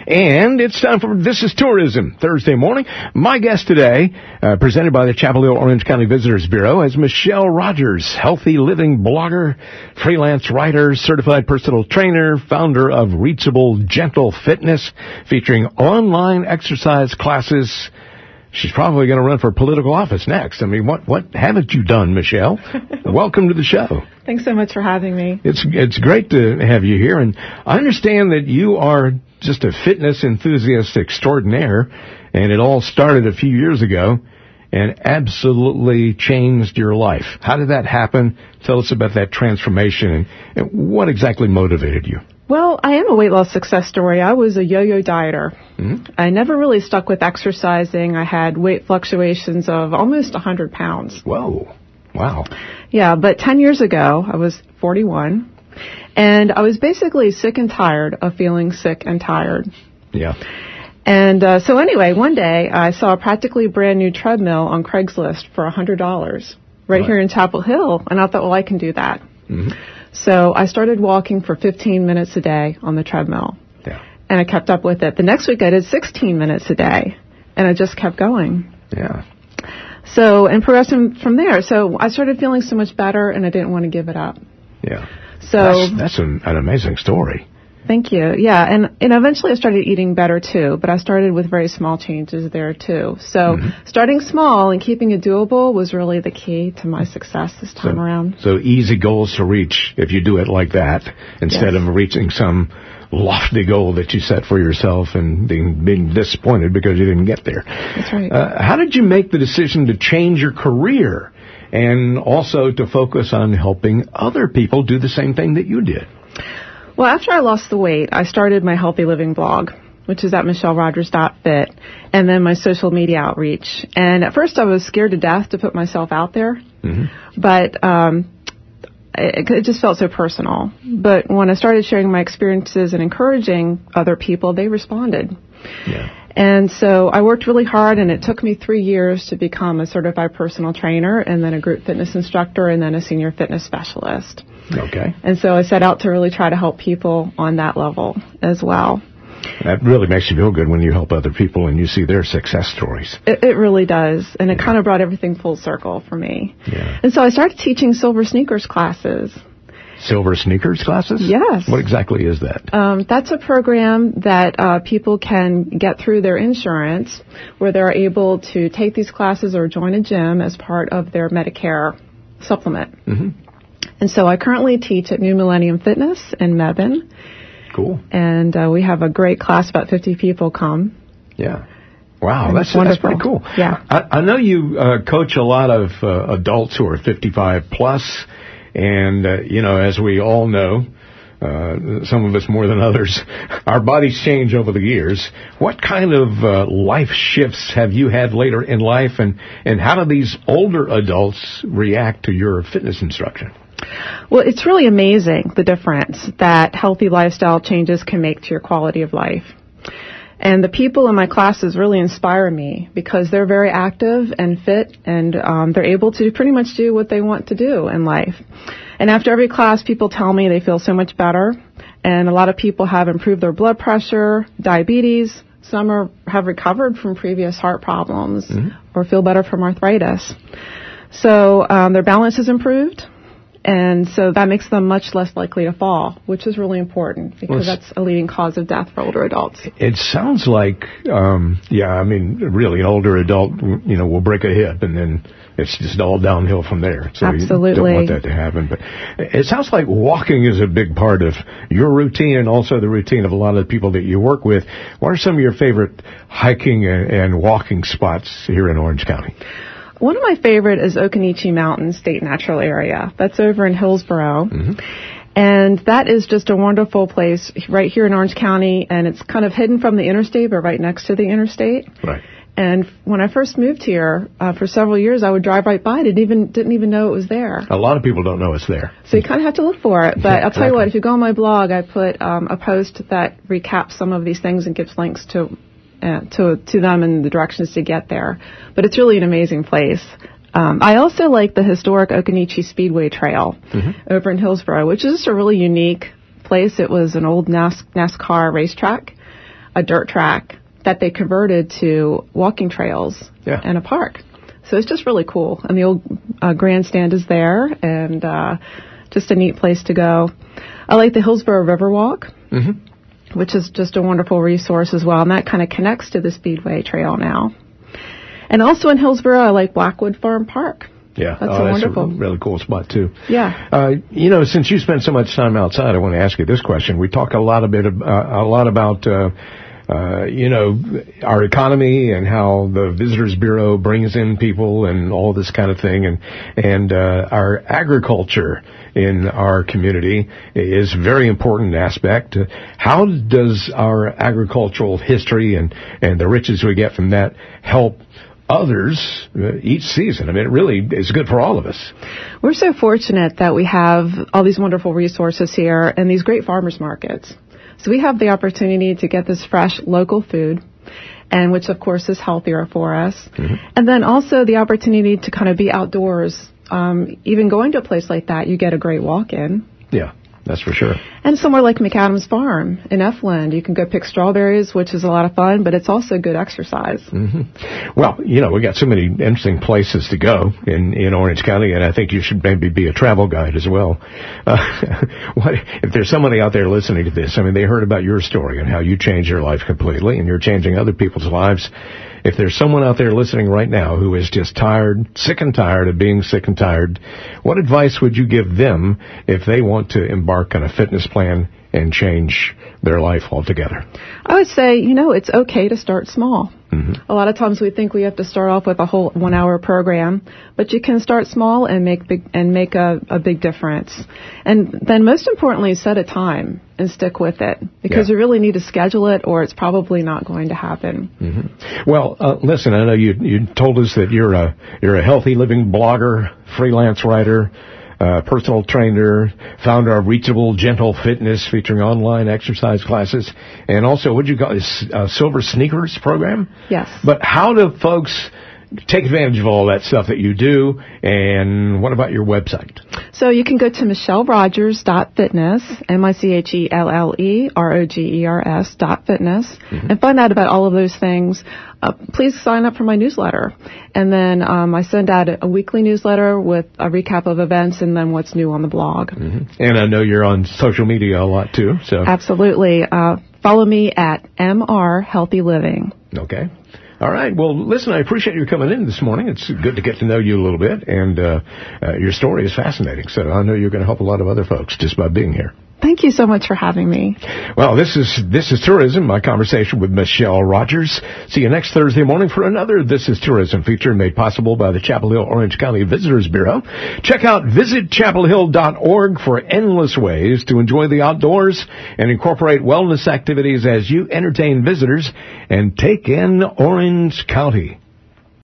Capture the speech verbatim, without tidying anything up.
And it's time for This is Tourism, Thursday morning. My guest today, uh, presented by the Chapel Hill Orange County Visitors Bureau, is Michelle Rogers, healthy living blogger, freelance writer, certified personal trainer, founder of Reachable Gentle Fitness, featuring online exercise classes. She's probably going to run for political office next. I mean, what what haven't you done, Michelle? Welcome to the show. Thanks so much for having me. It's it's great to have you here, and I understand that you are just a fitness enthusiast extraordinaire, and it all started a few years ago and absolutely changed your life. How did that happen? Tell us about that transformation and, and what exactly motivated you. Well, I am a weight loss success story. I was a yo-yo dieter. Mm-hmm. I never really stuck with exercising. I had weight fluctuations of almost one hundred pounds. Whoa. Wow. Yeah, but ten years ago, I was forty-one, and I was basically sick and tired of feeling sick and tired. Yeah. And uh, so anyway, one day I saw a practically brand new treadmill on Craigslist for one hundred dollars right, right here in Chapel Hill, and I thought, well, I can do that. Mm-hmm. So I started walking for fifteen minutes a day on the treadmill. Yeah. And I kept up with it. The next week I did sixteen minutes a day, and I just kept going. Yeah. So, and progressing from there. So I started feeling so much better, and I didn't want to give it up. Yeah. So that's, that's an, an amazing story. Thank you. Yeah, and, and eventually I started eating better too, but I started with very small changes there too. So mm-hmm. starting small and keeping it doable was really the key to my success this time so, around. So easy goals to reach if you do it like that, instead yes. of reaching some lofty goal that you set for yourself and being, being disappointed because you didn't get there. That's right. Uh, how did you make the decision to change your career and also to focus on helping other people do the same thing that you did? Well, after I lost the weight, I started my healthy living blog, which is at michelle rogers dot fit, and then my social media outreach. And at first I was scared to death to put myself out there, mm-hmm. but um, it, it just felt so personal. But when I started sharing my experiences and encouraging other people, they responded. Yeah. And so I worked really hard, and it took me three years to become a certified personal trainer and then a group fitness instructor and then a senior fitness specialist. Okay. And so I set out to really try to help people on that level as well. That really makes you feel good when you help other people and you see their success stories. It, it really does. And it yeah. kind of brought everything full circle for me. Yeah. And so I started teaching Silver Sneakers classes. Silver Sneakers classes? Yes. What exactly is that? Um, that's a program that uh, people can get through their insurance where they're able to take these classes or join a gym as part of their Medicare supplement. Mm-hmm. And so I currently teach at New Millennium Fitness in Mebane. Cool. And uh, we have a great class, about fifty people come. Yeah. Wow, and that's, that's pretty cool. Yeah. I, I know you uh, coach a lot of uh, adults who are fifty-five plus, and, uh, you know, as we all know, uh, some of us more than others, our bodies change over the years. What kind of uh, life shifts have you had later in life, and, and how do these older adults react to your fitness instruction? Well, it's really amazing the difference that healthy lifestyle changes can make to your quality of life. And the people in my classes really inspire me because they're very active and fit, and um, they're able to pretty much do what they want to do in life. And after every class, people tell me they feel so much better, and a lot of people have improved their blood pressure, diabetes. Some are, have recovered from previous heart problems mm-hmm. or feel better from arthritis. So um, their balance has improved. And so that makes them much less likely to fall, which is really important because well, that's a leading cause of death for older adults. It sounds like, um, yeah, I mean, really, an older adult, you know, will break a hip and then it's just all downhill from there. So Absolutely. You don't want that to happen. But it sounds like walking is a big part of your routine and also the routine of a lot of the people that you work with. What are some of your favorite hiking and, and walking spots here in Orange County? One of my favorite is Occoneechee Mountain State Natural Area. That's over in Hillsborough. Mm-hmm. And that is just a wonderful place right here in Orange County, and it's kind of hidden from the interstate, but right next to the interstate. Right. And when I first moved here, uh, for several years, I would drive right by it. Didn't even, didn't even know it was there. A lot of people don't know it's there. So you kind of have to look for it. But yeah, I'll tell you what, if you go on my blog, I put um, a post that recaps some of these things and gives links to Uh, to to them and the directions to get there. But it's really an amazing place. Um, I also like the historic Occoneechee Speedway Trail mm-hmm. over in Hillsborough, which is just a really unique place. It was an old NAS- NASCAR racetrack. a dirt track that they converted to walking trails yeah. and a park. So it's just really cool. And the old uh, grandstand is there, and uh, just a neat place to go. I like the Hillsborough Riverwalk, mm-hmm. which is just a wonderful resource as well, and that kind of connects to the Speedway Trail now. And also in Hillsborough, I like Blackwood Farm Park. Yeah, that's oh, a that's wonderful, a really cool spot too. Yeah. Uh, you know, since you spend so much time outside, I want to ask you this question. We talk a lot a bit, uh, a lot about, uh, uh, you know, our economy and how the Visitors Bureau brings in people and all this kind of thing, and and uh, our agriculture in our community is a very important aspect. Uh, how does our agricultural history and and the riches we get from that help others uh, each season? I mean, it really is good for all of us. We're so fortunate that we have all these wonderful resources here and these great farmers markets. So we have the opportunity to get this fresh local food, and which of course is healthier for us. Mm-hmm. And then also the opportunity to kind of be outdoors. Um, even going to a place like that, you get a great walk-in. Yeah. That's for sure. And somewhere like McAdams Farm in Efland, you can go pick strawberries, which is a lot of fun, but it's also good exercise. Mm-hmm. Well, you know, we got so many interesting places to go in, in Orange County, and I think you should maybe be a travel guide as well. Uh, what, if there's somebody out there listening to this, I mean, they heard about your story and how you changed your life completely, and you're changing other people's lives. If there's someone out there listening right now who is just tired, sick and tired of being sick and tired, what advice would you give them if they want to embark on a fitness plan and change their life altogether? I would say, you know, it's okay to start small. Mm-hmm. A lot of times we think we have to start off with a whole one-hour program, but you can start small and make big and make a, a big difference. And then, most importantly, set a time and stick with it, because yeah. you really need to schedule it, or it's probably not going to happen. Mm-hmm. Well, uh, listen, I know you you told us that you're a you're a healthy living blogger, freelance writer, Uh, personal trainer, founder of Reachable Gentle Fitness, featuring online exercise classes, and also, what do you call this, uh, Silver Sneakers program? Yes. But how do folks take advantage of all that stuff that you do, and what about your website? So you can go to michelle rogers dot fitness, M I C H E L L E R O G E R S dot fitness, mm-hmm. and find out about all of those things. Uh, please sign up for my newsletter. And then um, I send out a, a weekly newsletter with a recap of events and then what's new on the blog. Mm-hmm. And I know you're on social media a lot, too. So Absolutely. Uh, follow me at M R Healthy Living. Okay. All right. Well, listen, I appreciate you coming in this morning. It's good to get to know you a little bit, and uh, uh, your story is fascinating. So I know you're going to help a lot of other folks just by being here. Thank you so much for having me. Well, this is This is Tourism, my conversation with Michelle Rogers. See you next Thursday morning for another This is Tourism feature made possible by the Chapel Hill Orange County Visitors Bureau. Check out visit chapel hill dot org for endless ways to enjoy the outdoors and incorporate wellness activities as you entertain visitors and take in Orange County.